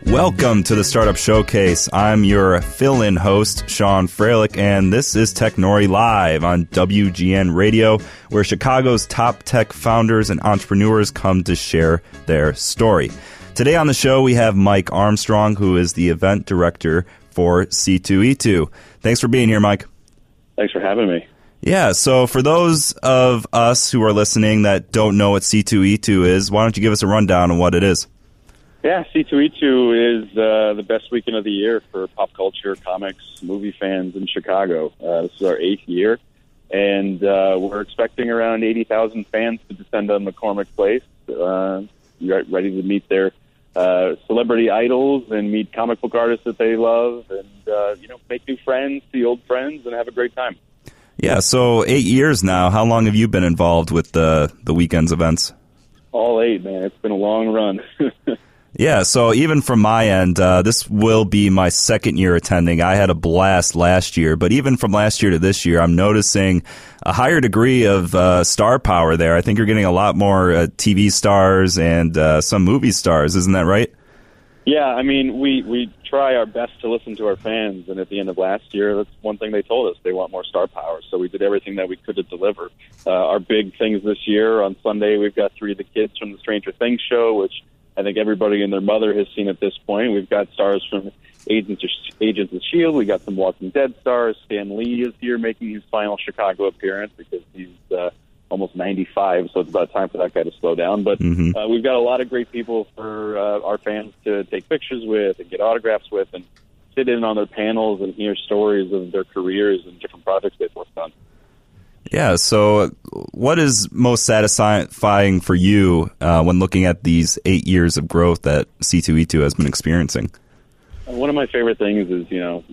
Welcome to the Startup Showcase. I'm your fill-in host, Sean Freilich, and this is Technori Live on WGN Radio, where Chicago's top tech founders and entrepreneurs come to share their story. Today on the show, we have Mike Armstrong, who is the event director for C2E2. Thanks for being here, Mike. Thanks for having me. Yeah, so for those of us who are listening that don't know what C2E2 is, why don't you give us a rundown on what it is? Yeah, C2E2 is the best weekend of the year for pop culture, comics, movie fans in Chicago. This is our 8th year, and we're expecting around 80,000 fans to descend on McCormick Place, ready to meet their celebrity idols and meet comic book artists that they love, and make new friends, see old friends, and have a great time. Yeah, so 8 years now. How long have you been involved with the weekend's events? All 8, man. It's been a long run. Yeah, so even from my end, this will be my second year attending. I had a blast last year, but even from last year to this year, I'm noticing a higher degree of star power there. I think you're getting a lot more TV stars and some movie stars. Isn't that right? Yeah, I mean, we try our best to listen to our fans, and at the end of last year, that's one thing they told us. They want more star power, so we did everything that we could to deliver. Our big things this year, on Sunday, we've got 3 of the kids from the Stranger Things show, which I think everybody and their mother has seen at this point. We've got stars from Agents of S.H.I.E.L.D. We got some Walking Dead stars. Stan Lee is here making his final Chicago appearance because he's almost 95, so it's about time for that guy to slow down. But we've got a lot of great people for our fans to take pictures with and get autographs with and sit in on their panels and hear stories of their careers and different projects they've worked on. Yeah, so what is most satisfying for you when looking at these 8 years of growth that C2E2 has been experiencing? One of my favorite things is,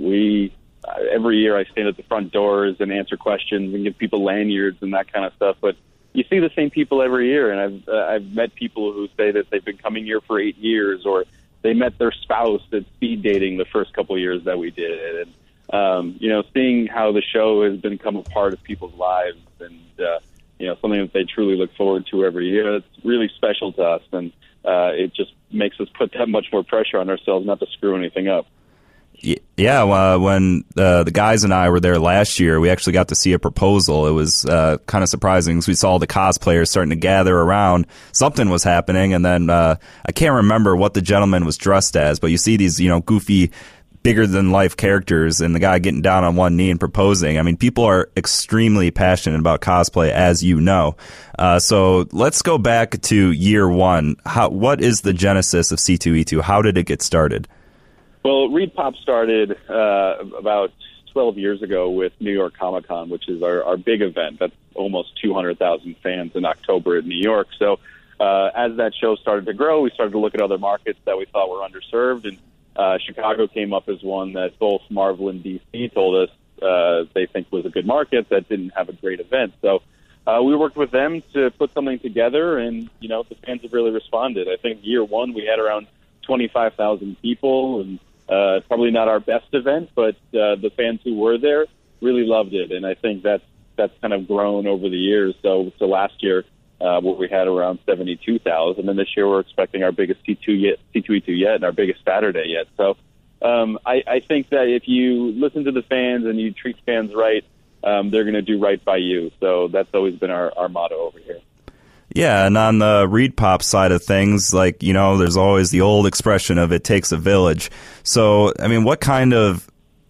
every year I stand at the front doors and answer questions and give people lanyards and that kind of stuff, but you see the same people every year, and I've met people who say that they've been coming here for 8 years, or they met their spouse at speed dating the first couple of years that we did it, and seeing how the show has become a part of people's lives and, something that they truly look forward to every year. It's really special to us, and it just makes us put that much more pressure on ourselves not to screw anything up. Yeah, when the guys and I were there last year, we actually got to see a proposal. It was kind of surprising because we saw the cosplayers starting to gather around. Something was happening, and then I can't remember what the gentleman was dressed as, but you see these, goofy, bigger-than-life characters and the guy getting down on one knee and proposing. I mean, people are extremely passionate about cosplay, as you know. So let's go back to year one. What is the genesis of C2E2? How did it get started? Well, ReedPop started about 12 years ago with New York Comic Con, which is our big event. That's almost 200,000 fans in October in New York. So as that show started to grow, we started to look at other markets that we thought were underserved, and Chicago came up as one that both Marvel and DC told us they think was a good market that didn't have a great event. So we worked with them to put something together, and, the fans have really responded. I think year one we had around 25,000 people, and probably not our best event, but the fans who were there really loved it, and I think that's kind of grown over the years. So last year, what we had around 72,000, and this year we're expecting our biggest C2E2 yet, and our biggest Saturday yet. So I think that if you listen to the fans and you treat fans right, they're going to do right by you. So that's always been our motto over here. Yeah, and on the ReedPop side of things, there's always the old expression of it takes a village. So, I mean, what kind of,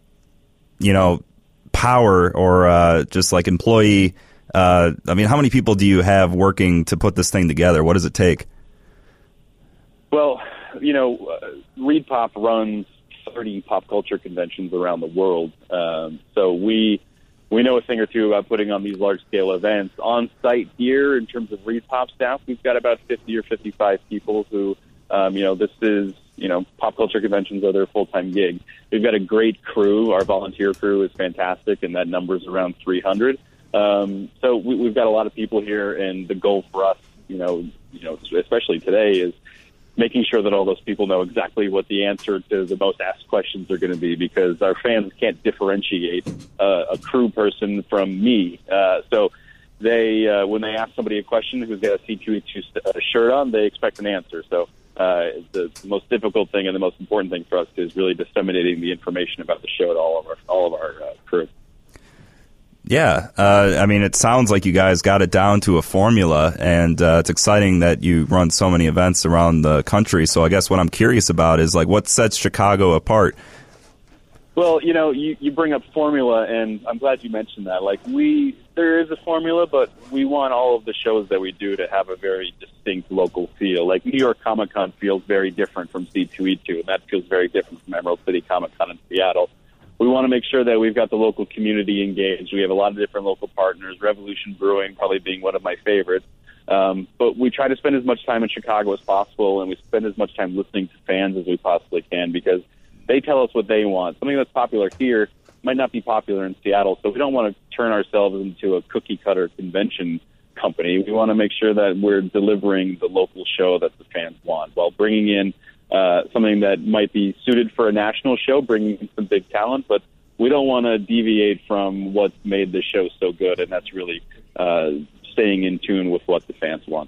power or just like employee, how many people do you have working to put this thing together? What does it take? Well, ReedPop runs 30 pop culture conventions around the world. So we know a thing or two about putting on these large-scale events. On site here, in terms of ReedPop staff, we've got about 50 or 55 people who, this is, pop culture conventions are their full-time gig. We've got a great crew. Our volunteer crew is fantastic, and that number's around 300. So we've got a lot of people here, and the goal for us, especially today, is making sure that all those people know exactly what the answer to the most asked questions are going to be, because our fans can't differentiate a crew person from me. So they, when they ask somebody a question who's got a C2E2 shirt on, they expect an answer. So The most difficult thing and the most important thing for us is really disseminating the information about the show to all of our crew. Yeah, I mean, it sounds like you guys got it down to a formula, and it's exciting that you run so many events around the country. So I guess what I'm curious about is, like, what sets Chicago apart? Well, you bring up formula, and I'm glad you mentioned that. Like, there is a formula, but we want all of the shows that we do to have a very distinct local feel. Like, New York Comic-Con feels very different from C2E2, and that feels very different from Emerald City Comic-Con in Seattle. We want to make sure that we've got the local community engaged. We have a lot of different local partners, Revolution Brewing probably being one of my favorites. But we try to spend as much time in Chicago as possible, and we spend as much time listening to fans as we possibly can, because they tell us what they want. Something that's popular here might not be popular in Seattle, so we don't want to turn ourselves into a cookie-cutter convention company. We want to make sure that we're delivering the local show that the fans want, while bringing in something that might be suited for a national show, bringing in some big talent, but we don't want to deviate from what's made the show so good, and that's really staying in tune with what the fans want.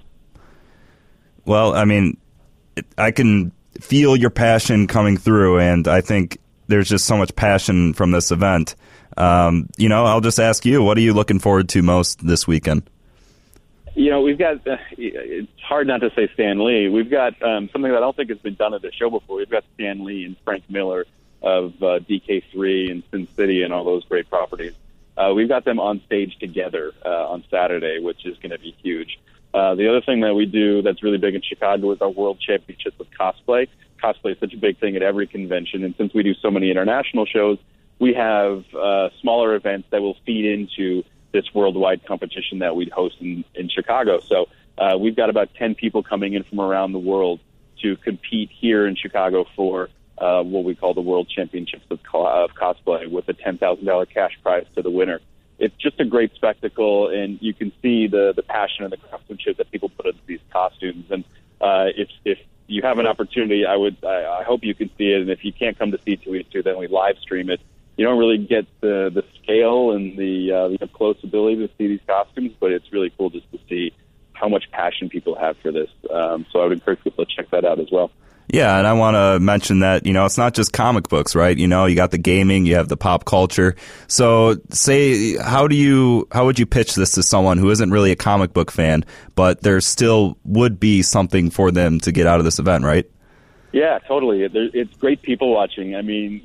Well, I mean, I can feel your passion coming through, and I think there's just so much passion from this event. I'll just ask you, what are you looking forward to most this weekend? We've got, it's hard not to say Stan Lee. We've got something that I don't think has been done at the show before. We've got Stan Lee and Frank Miller of DK3 and Sin City and all those great properties. We've got them on stage together on Saturday, which is going to be huge. The other thing that we do that's really big in Chicago is our World Championships of Cosplay. Cosplay is such a big thing at every convention, and since we do so many international shows, we have smaller events that will feed into this worldwide competition that we'd host in Chicago. So we've got about 10 people coming in from around the world to compete here in Chicago for what we call the World Championships of Cosplay, with a $10,000 cash prize to the winner. It's just a great spectacle, and you can see the passion and the craftsmanship that people put into these costumes. And if you have an opportunity, I hope you can see it. And if you can't come to C2E2, then we live stream it. You don't really get the scale and the up close ability to see these costumes, but it's really cool just to see how much passion people have for this. So I would encourage people to check that out as well. Yeah, and I want to mention that, it's not just comic books, right? You got the gaming, you have the pop culture. So how would you pitch this to someone who isn't really a comic book fan, but there still would be something for them to get out of this event, right? Yeah, totally. It's great people watching. I mean,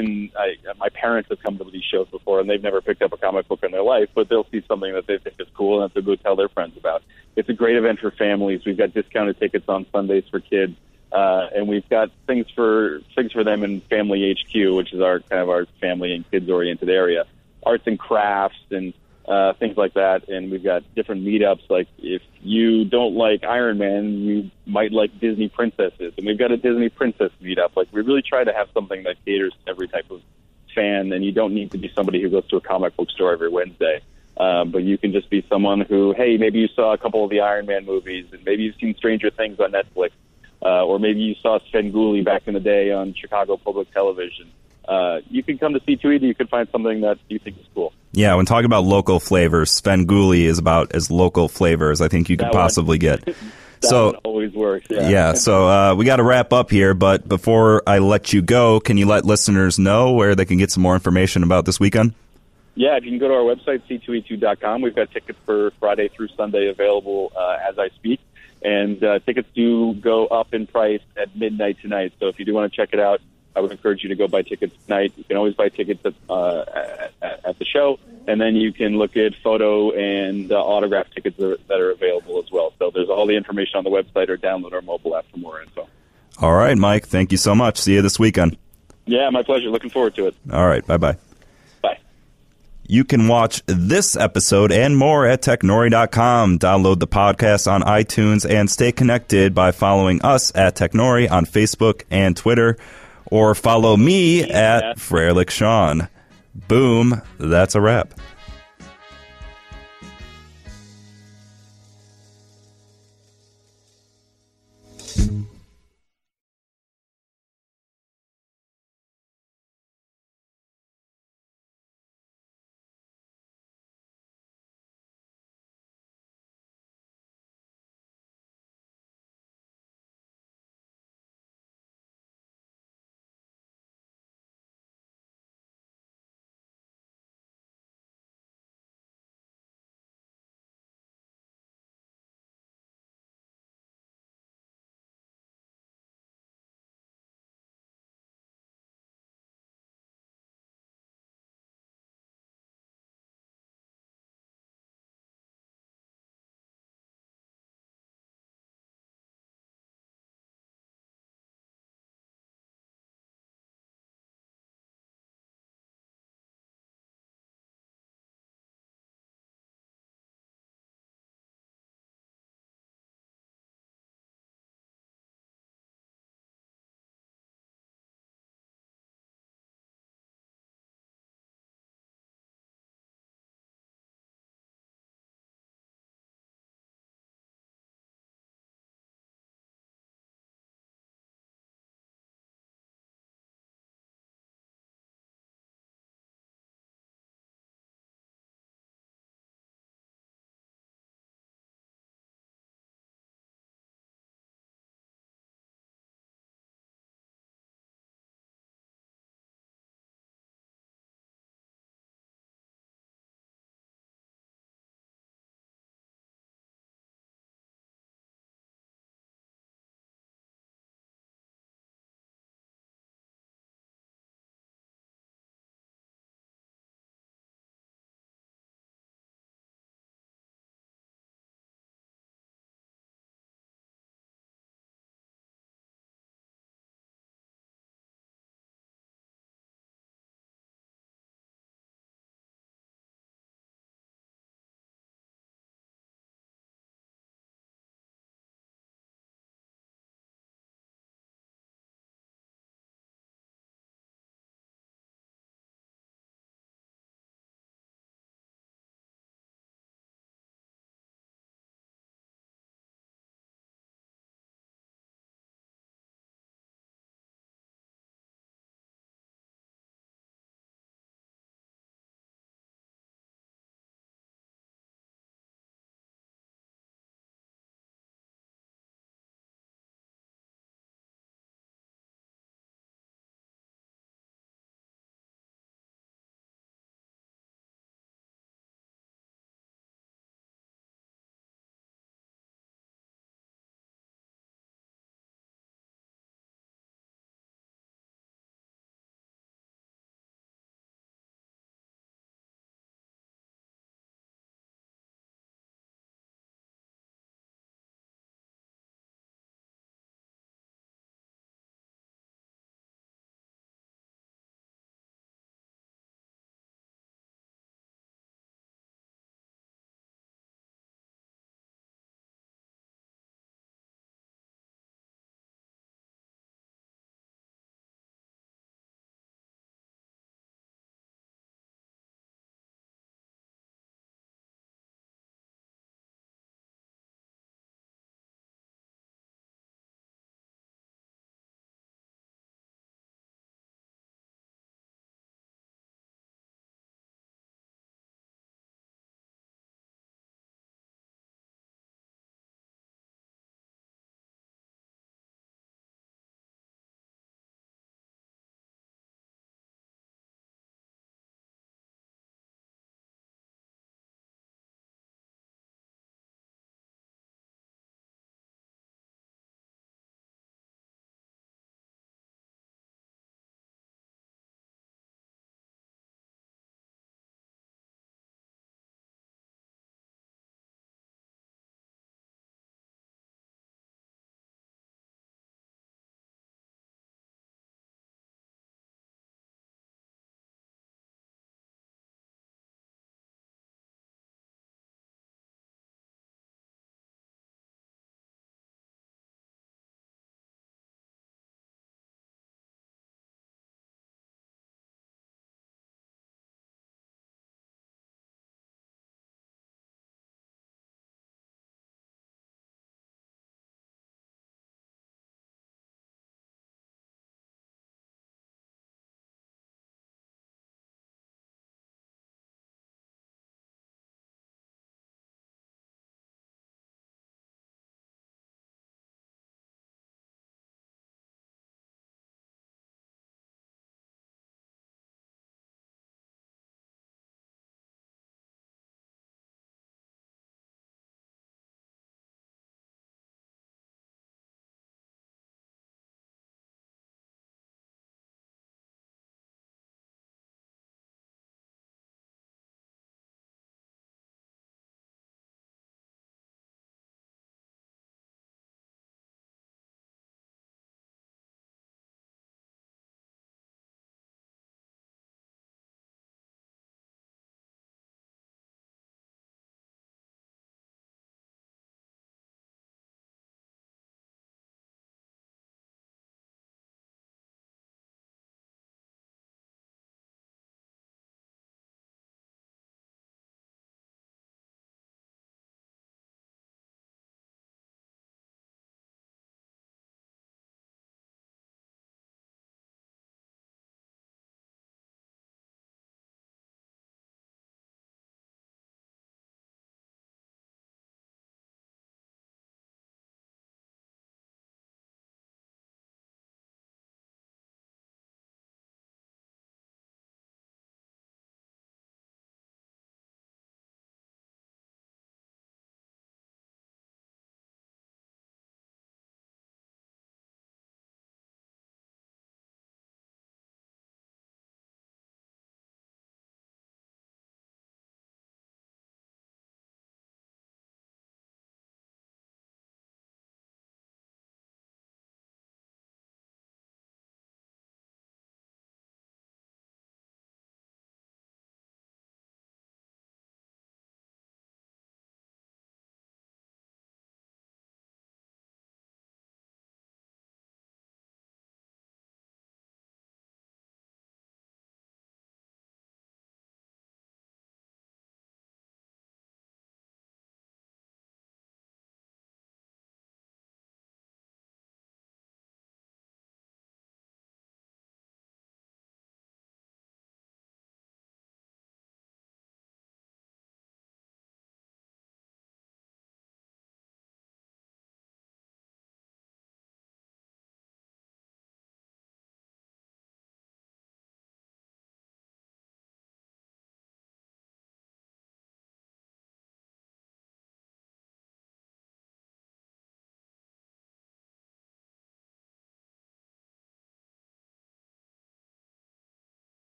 my parents have come to these shows before, and they've never picked up a comic book in their life, but they'll see something that they think is cool, and they'll go tell their friends about. It's a great event for families. We've got discounted tickets on Sundays for kids. And we've got things for them in Family HQ, which is our family and kids oriented area. Arts and crafts and things like that. And we've got different meetups. Like, if you don't like Iron Man, you might like Disney princesses. And we've got a Disney princess meetup. Like, we really try to have something that caters to every type of fan. And you don't need to be somebody who goes to a comic book store every Wednesday. But you can just be someone who, hey, maybe you saw a couple of the Iron Man movies, and maybe you've seen Stranger Things on Netflix. Or maybe you saw Svengoolie back in the day on Chicago Public Television. You can come to C2E2, you can find something that you think is cool. Yeah, when talking about local flavors, Svengoolie is about as local flavor as I think you could possibly get. That one always works, yeah. So we got to wrap up here, but before I let you go, can you let listeners know where they can get some more information about this weekend? Yeah, if you can go to our website, c2e2.com. We've got tickets for Friday through Sunday available as I speak. And tickets do go up in price at midnight tonight. So if you do want to check it out, I would encourage you to go buy tickets tonight. You can always buy tickets at the show, and then you can look at photo and autograph tickets that are available as well. So there's all the information on the website, or download our mobile app for more info. All right, Mike. Thank you so much. See you this weekend. Yeah, my pleasure. Looking forward to it. All right. Bye-bye. Bye. You can watch this episode and more at Technori.com. Download the podcast on iTunes and stay connected by following us at Technori on Facebook and Twitter, or follow me at Freilich Sean. Boom, that's a wrap.